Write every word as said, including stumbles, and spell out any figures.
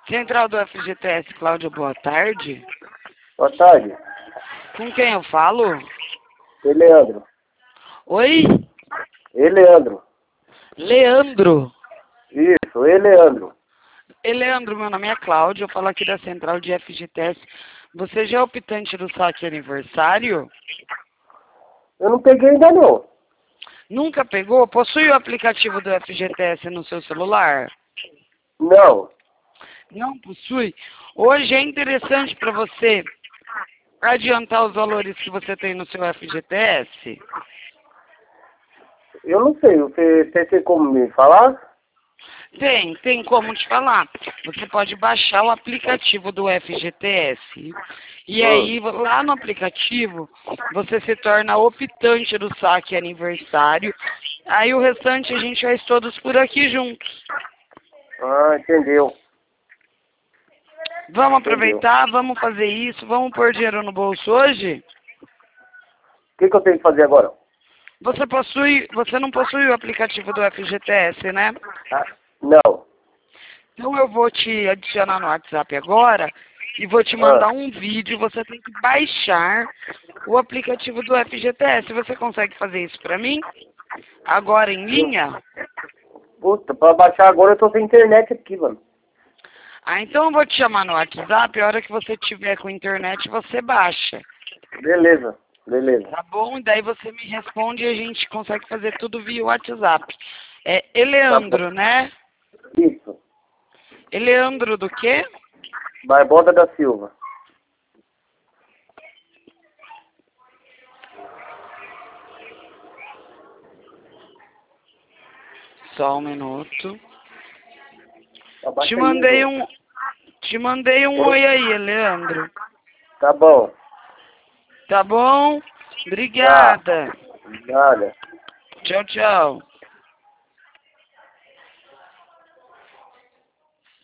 Central do F G T S, Cláudia, boa tarde. Boa tarde. Com quem eu falo? E Leandro. Oi? E Leandro. Leandro. Isso, e Leandro. E Leandro, meu nome é Cláudia, eu falo aqui da Central de F G T S. Você já é optante do saque aniversário? Eu não peguei ainda não. Nunca pegou? Possui o aplicativo do F G T S no seu celular? Não. Não possui? Hoje é interessante para você adiantar os valores que você tem no seu F G T S? Eu não sei, você, você tem como me falar? Tem, tem como te falar. Você pode baixar o aplicativo do F G T S. E aí, lá no aplicativo, você se torna optante do saque aniversário. Aí o restante a gente faz todos por aqui juntos. Ah, entendeu. Vamos aproveitar, vamos fazer isso, vamos pôr dinheiro no bolso hoje? O que, que eu tenho que fazer agora? Você possui, você não possui o aplicativo do F G T S, né? Ah, não. Então eu vou te adicionar no WhatsApp agora e vou te mandar Ah, um vídeo. Você tem que baixar o aplicativo do F G T S. Você consegue fazer isso pra mim? Agora em linha? puta, pra baixar agora eu tô sem internet aqui, mano. Ah, então eu vou te chamar no WhatsApp. A hora que você tiver com internet, você baixa. Beleza, beleza. Tá bom? E daí você me responde e a gente consegue fazer tudo via WhatsApp. É Eleandro, Tá né? Isso. Eleandro do quê? Barbosa da Silva. Só um minuto. Abaixa Te aí, mandei Edu. um, te mandei um oi aí, Leandro. Tá bom. Tá bom? Tá. Obrigada. Nada. Tchau, tchau.